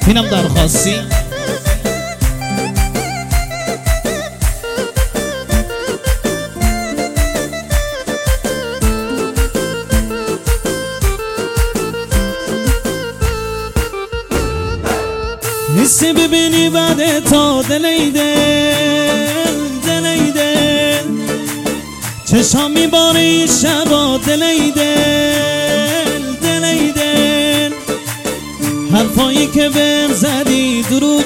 اینم درخواستی حسی ببینی بعد تا دلیده چشام میباری شبا دلیده حرفایی که بهم زدی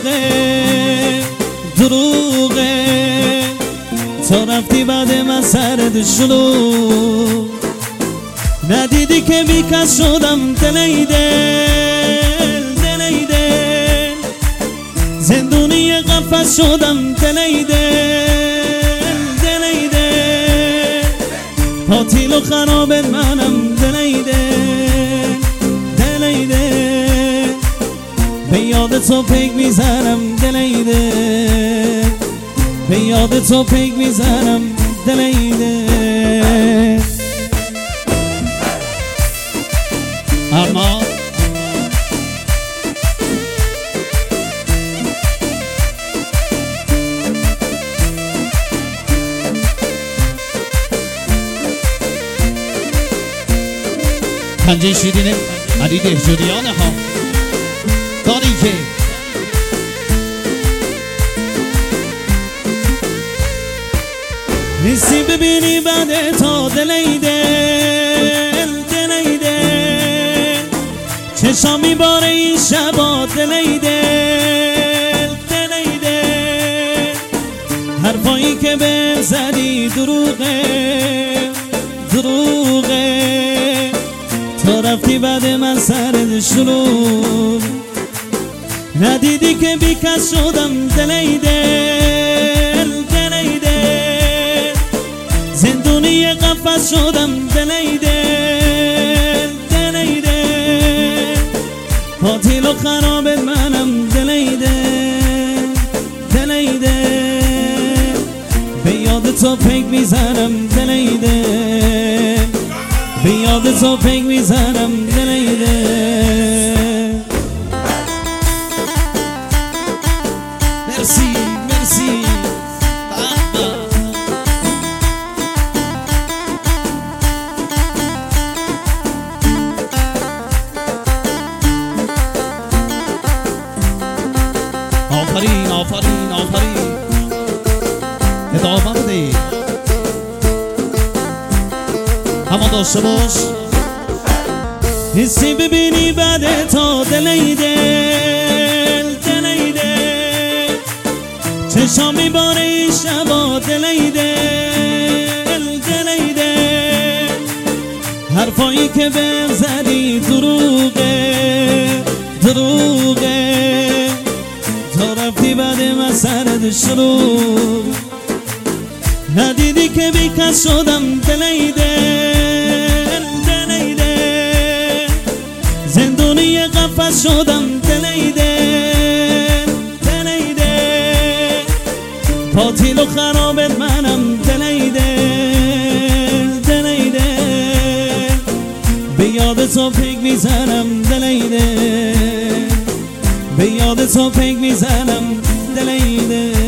دروغه تا رفتی بعد من سرد شلوغ ندیدی که بیکس شدم دلیده زندونی قفس شدم دلیده قاتل و خراب منم دلیده به یاد تو پیک میزنم دلیده به یاد تو پیک میزنم دلیده اما پنجه شیرین علی دهجوریانه ها داری که حسی ببینی بعد تا دلیده چشام میباره این شبا دلیده حرفایی که بهم زدی دروغه تا رفتی بعد من سرد شلوغ ندیدی که بیکس شدم دلیده زندونی قفس شدم دلیده قاتل و خراب منم دلیده به یاد تو پیک میزنم دلیده به یاد تو پیک میزنم دلیده مرسی آفرین ادامه بده اما داشته باش حسی ببینی بعد تا دلیده چشام میباره این شبا دلیده حرفایی که بهم زدی دروغه تا رفتی بعد من سرد شلوغ ندیدی که بیکس شدم دلیده زندونی قفس شدم دلیده قاتل و خرابت منم دلیده به یاد تو پیک میزنم دلیده به یاد تو پیک میزنم دلیده